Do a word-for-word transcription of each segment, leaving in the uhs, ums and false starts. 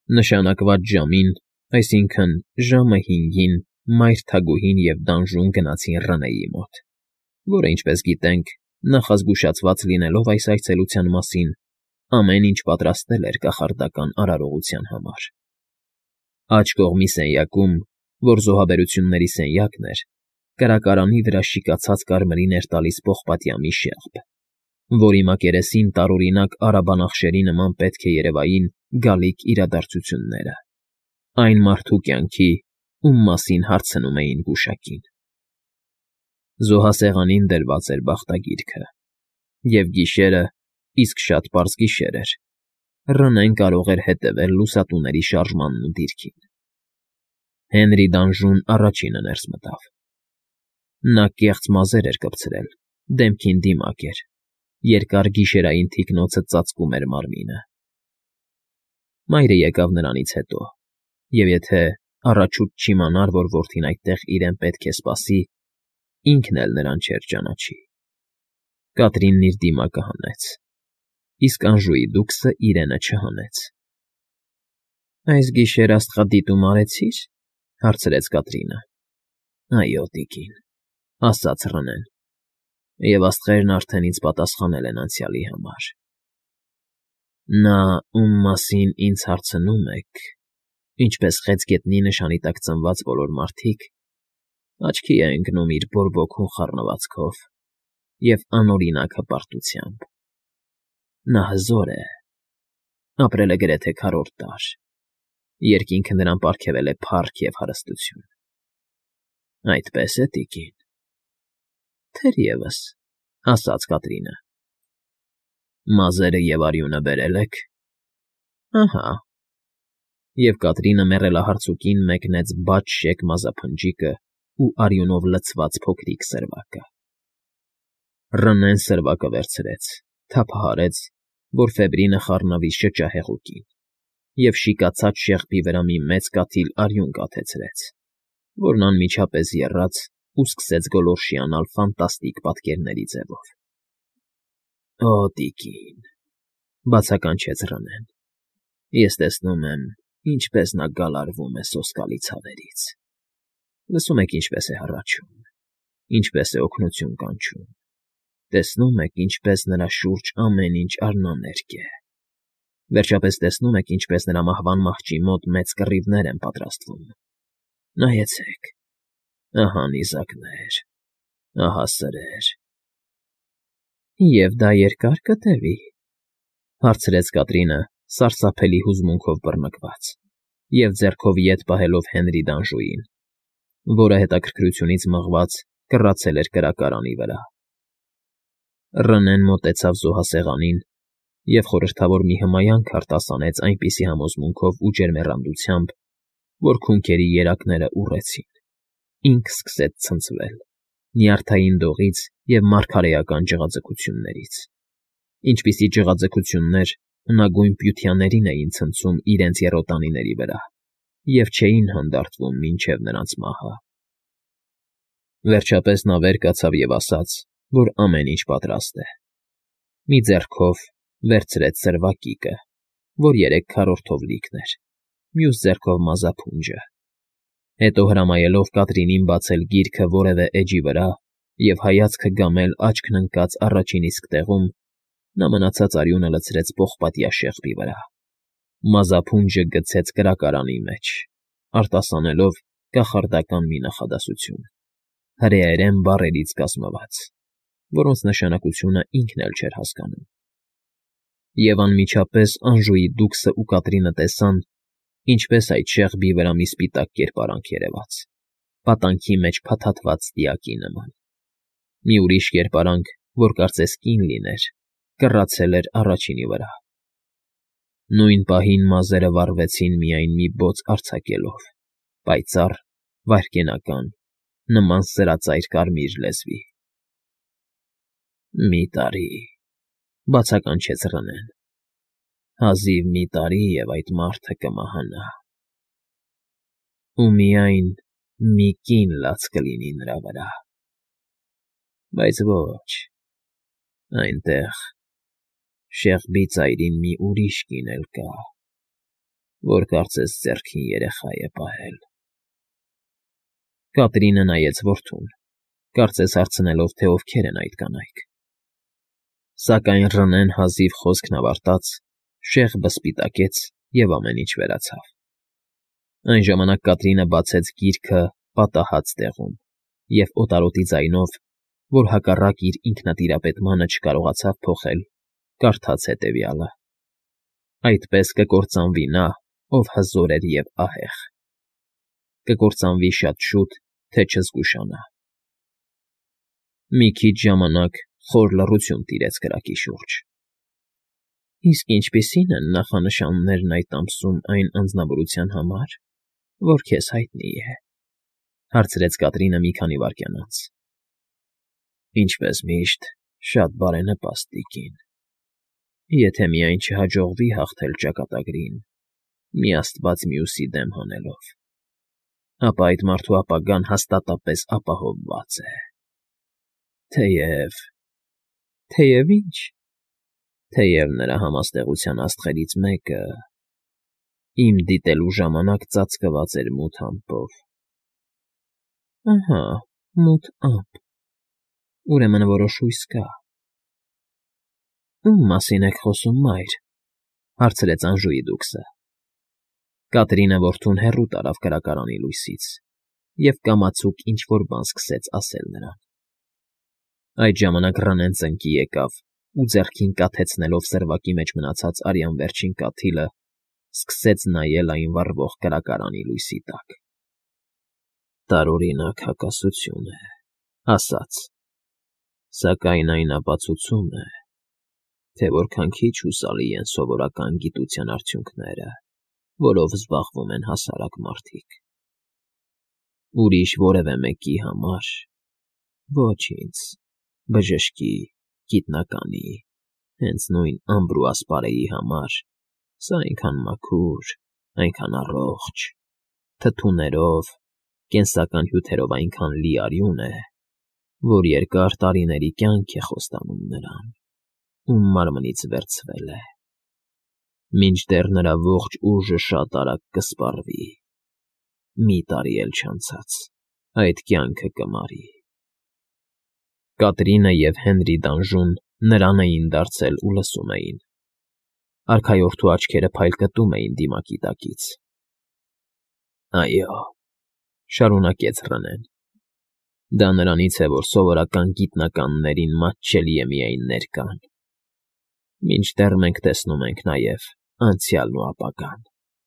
Նշանակված ժամին, այսինքն ժամը հինգին, մայր թագուհին և Դանժուն գնացին Ռնեի մոտ, որը, ինչպես գիտենք, նախազգուշացված լինելով այս այցելության մասին, ամեն ինչ պատրաստել էր կախարդական արարողության համար։ Աջ կողմի սենյակում, որ զոհաբերությունների սենյակն էր, կրակարանի վրա շիկացած կարմիրին էր տալիս պողպատյա մի շեղբ, որի մակերեսին տարօրինակ արաբանախշերի նման պետք է երևային գալիք իրադարձությունները, այն մարդու կյանքի, ում մասին հարցնում էին գուշակին։ Զոհասեղանին դրված էր բախտագիրքը, և գիշերը, իսկ շատ պարզ գիշեր էր, Ռնեն կարող էր հետևել լուսատուների շարժմանն ու դիրքին։ Հենրի Դանժուն առաջինը ներս մտավ։ Նա կեղծ մազեր էր կպցրել, դեմքին դիմակ էր, երկար գիշերային թիկնոցը ծածկում էր մարմինը։ Մայրը եկավ նրանից հետո, և եթե առաջուց չիմանար, որ որդին այդտեղ իրեն պետք է սպասի, ինքն էլ նրան չէր ճանաչի։ Կատրինն իր դիմակը հանեց, իսկ Անժուի դուքսը իրենը չհանեց։ ֊ Այս գիշեր աստղադիտում արեցի՞ր,֊ հարցրեց Կատրինը։ ֊ Այո, տիկին,֊ ասաց Ռնեն,֊ և աստղերն արդեն ինձ պատասխանել են անցյալի համար։ Նա, ում մասին ինձ հարցնում եք, ինչպես Խեց գետնի նշանի տակ ծնված բոլոր մարդիկ, աչքի է ընկնում իր բորբոքուն խառնվածքով և անօրինակ հպարտությամբ։ Նա հզոր է, ապրել է գրեթե քառորդ դար, երկինքը նրան պարգևել է փառք և հարստություն։ Այդպե՞ս է, տիկին։ ֊ Թերևս,֊ ասաց Կատրինը։ ֊ Մազերը և արյունը բերե՞լ եք։ ֊ Ահա։ Եվ Կատրինը մեռելահարցուկին մեկնեց բաց շեկ մազափնջիկն ու արյունով լցված փոքրիկ սրվակը։ Ռնեն սրվակը վերցրեց, թափահարեց, որ Ֆեյլինը խառնվի շճահեղուկին, և շիկացած շեղբի վրա մի մեծ կաթիլ արյուն կաթեցրեց, որն անմիջապես եռաց ու սկսեց գոլորշիանալ ֆանտաստիկ պատկերների ձևով։ ֊ Օ, տիկին,֊ բացականչեց Ռնեն,֊ ես տեսնում եմ, ինչպես նա գալարվում է սոսկալի ցավերից։ Լսում եք ինչպես է հառաչում, ինչպես է օգնություն կանչում, տեսնում եք, ինչպես նրա շուրջ ամեն ինչ արնաներկ է, վերջապես տեսնում եք, ինչպես նրա մահվան մահճի մոտ մեծ կռիվներ են պատրաստվում։ Նայեցեք, ահա նիզակներ, ահա սրեր։ ֊ Եվ դա երկա՞ր կտևի,֊ հարցրեց Կատրինը սարսափելի հուզմունքով բռնկված և ձեռքով ետ պահելով Հենրի Դանժուին, որը հետաքրքրությունից մղված կռացել էր կրակարանի վրա։ Ռնեն մոտեցավ զոհասեղանին և խորհրդավոր մի հմայանք արտասանեց այնպիսի համոզմունքով ու ջերմեռանդությամբ, որ քունքերի երակները ուռեցին, ինքը սկսեց ցնցվել, նյարդային դողից և մարգարեական ջղաձգություններից, ինչպիսի ջղաձգություններ հնագույն պյությաներին էին ցնցում իրենց եռոտանիների վրա և չէին հանդարտվում մինչև նրանց մահը։ Վերջապես նա վեր կացավ և ասաց, որ ամեն ինչ պատրաստ է։ Մի ձեռքով վերցրեց սրվակիկը, որ երեք քառորդով լիքն էր, մյուս ձեռքով մազափունջը, հետո հրամայելով Կատրինին բացել գիրքը որևէ էջի վրա և հայացքը գամել աչքն ընկած առաջին իսկ տեղում, նա մնացած արյունը լցրեց պողպատյա շեղբի վրա, մազափունջը գցեց կրակարանի մեջ, արտասանելով կախարդական մի նախադասություն, հրեերեն բառերից կազմված, որոնց նշանակությունը ինքն էլ չէր հասկանում։ Եվ անմիջապես Անժուի դուքսն ու Կատրինը տեսան, ինչպես այդ շեղբի վրա մի սպիտակ կերպարանք երևաց, պատանքի մեջ փաթաթված դիակի նման։ Մի ուրիշ կերպարանք, որ կարծես կին լիներ, կռացել էր առաջինի վրա։ Նույն պահին մազերը վառվեցին միայն մի բոծ արձակելով, պայծառ, վայրկենական, նման սրածայր կարմիր լեզվի։ ֊ Մի տարի,֊ բացականչեց Ռնեն,֊ հազիվ մի տարի, և այդ մարդը կմահանա, ու միայն մի կին լաց կլինի նրա վրա։ Բայց ոչ, այնտեղ, շեղբի ծայրին մի ուրիշ կին էլ կա, որ կարծես ձեռքին երեխա է պահել։ Կատրինը նայեց որդուն, կարծես հարցնելով, թե ովքեր են այդ կանայք։ Սակայն Ռնեն հազիվ խոսքն ավարտած, շեղբը սպիտակեց և ամեն ինչ վերացավ։ Այն ժամանակ Կատրինը բացեց գիրքը պատահած տեղում և օտարոտի ձայնով, որ հակառակ իր ինքնատիրապետմանը չկարողացավ փոխել, կարդաց հետևյալը. «Այդպես կկործանվի նա, ով հզոր էր և ահեղ. կկործանվի շատ շուտ, թե չզգուշանա»։ Մի քիչ ժամանակ խոր լռություն տիրեց կրակի շուրջ։ «Իսկ ինչպիսի՞ն են նախանշաններն այդ ամսում այն անձնավորության համար, որ քեզ հայտնի է», հարցրեց Կատրինը մի քանի վայրկյան անց։ «Ինչպես միշտ, շատ բարենպաստ, տիկին։ Եթե միայն չհաջողվի հաղթել ճակատագրին, մի աստված մյուսի դեմ հանելով, ապա այդ մարդու ապագան հաստատապես ապահովված է։ Թեև… թեև ի՞նչ։ Թեև նրա համաստեղության աստղերից մեկը իմ դիտելու ժամանակ ծածկված էր մութ ամպով»։ «Ահա, մութ ամպ… Ուրեմն որոշ հույս կա»։ «Ո՞ւմ մասին եք խոսում, մայր», հարցրեց Անժուի դուքսը։ Կատրինը որդուն հեռու տարավ կրակարանի լույսից և կամացուկ ինչ֊որ բան սկսեց ասել նրան։ Այդ ժամանակ Ռնեն ծնկի եկավ ու ձեռքին կաթեցնելով սրվակի մեջ մնացած արյան վերջին կաթիլը, սկսեց նայել այն վառվող կրակարանի լույսի տակ։ «Տարօրինակ հակասություն է», ասաց, «սակայն այն ապացուցում է, թե որքան քիչ հուսալի են սովորական գիտության արդյունքները, որով զբաղվում են հասարակ մարդիկ։ Ուրիշ որևէ մեկի համար, ոչ ինձ, բժշկի, գիտնականի, հենց նույն ամպր ու ասպարեի համար սա այնքան մաքուր, այնքան առողջ, թթուներով, կենսական հյութերով այնքան լի արյուն է, որ երկար տարիների կյանք է խոստանում նրան, ում մարմնից վերցվել է, մինչդեռ նրա ողջ ուժը շատ արագ կսպառվի, մի տարի էլ չանցած, այդ կյանքը կմարի»։ Կատրինը և Հենրի Դանժուն նրան էին դարձել ու լսում էին։ Արքայորդու աչքերը փայլկտում էին դիմակի տակից։ «Այո», շարունակեց Ռնեն, «դա նրանից է, որ սովորական գիտնականներին մատչելի է միայն ներկան, մինչդեռ մենք տեսնում ենք նաև անցյալն ու ապագան»։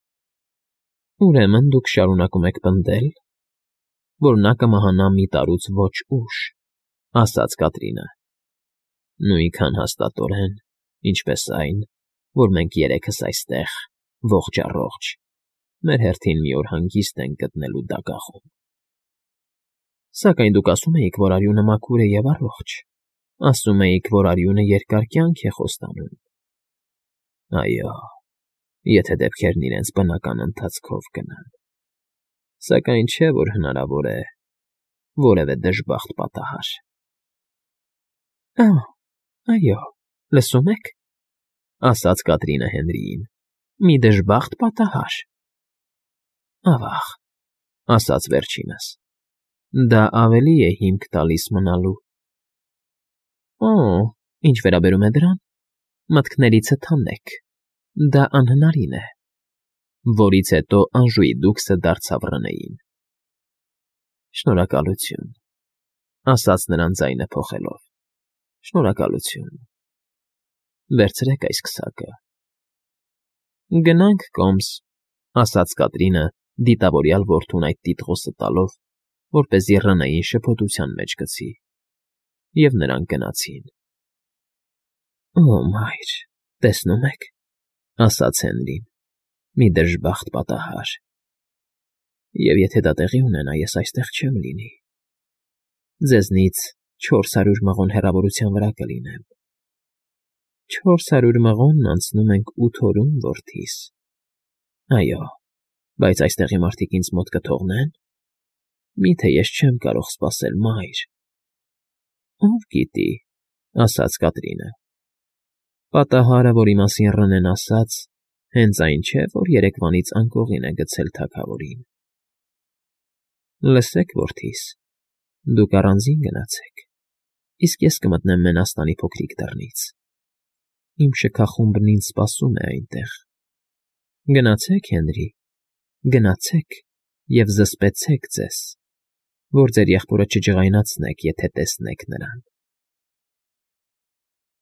«Ուրեմն դուք շարունակում եք պնդել, որ նա կմահանա մի տարուց ոչ ուշ», ասաց Կատրինը։ «Նույնքան հաստատորեն, ինչպես այն, որ մենք երեքս այստեղ, ողջ֊առողջ, մեր հերթին մի օր հանգիստ ենք գտնելու դագաղում»։ «Սակայն դուք ասում էիք, որ արյունը մաքուր է և առողջ, ասում էիք, որ արյունը երկար կյանք է խոստանում»։ «Այո, եթե դեպքերն իրենց բնական ընթացքով գնան, սակայն չէ, որ հնարավոր է որևէ դժբախտ պատահար»։ «Ա՛, այո, լսում եք,֊ ասաց Կատրինը Հենրիին,֊ մի դժբախտ պատահար»։ «Ավա՜ղ», ասաց վերջինս, «դա ավելի է հիմք տալիս մնալու»։ «Օ՜, ինչ վերաբերում է դրան, մտքներիցդ հանեք, դա անհնարին է», որից հետո Անժուի դուքսը դարձավ Ռնեին։ «Շնորհակալություն», ասաց նրան ձայնը փոխելով, «շնորհակալություն։ Վերցրեք այս քսակը»։ «Գնանք կոմս», ասաց Կատրինը, դիտավորյալ որդուն այդ տիտղոսը տալով, որպեսզի Ռնեին շփոթության մեջ գցի, և նրանք գնացին։ «Օ, մայր, տեսնում եք,֊ ասաց Հենրին,֊ մի դժբախտ պատահար։ Եվ եթե դա տեղի ունենա, ես այստեղ չեմ լինի։ Ձեզնից չորս հարյուր մղոն հեռավորության վրա կլինեմ։ Չորս հարյուր մղոնն անցնում ենք ութ օրում, որդիս։ Այո, բայց այստեղի մարդիկ ինձ մոտ կթողնե՞ն։ Մի՞թե ես չեմ կարող սպասել, մայր։ Ով գիտի,֊ ասաց Կատրինը։ Պատահարը, որի մասին Ռնեն ասաց, Հենց այն չէ, որ երեկվանից անկողին է գցել թագավորին։ Լսեք, որդիս, դուք առանձին գնացեք, իսկ ես կմտնեմ մենաստանի փոքրիկ դռնից, իմ շքախումբն ինձ սպասում է այնտեղ։ Գնացեք, Հենրի, գնացեք և զսպեցեք ձեզ, որ ձեր եղբորը չջղայնացնեք, եթե տեսնեք նրան։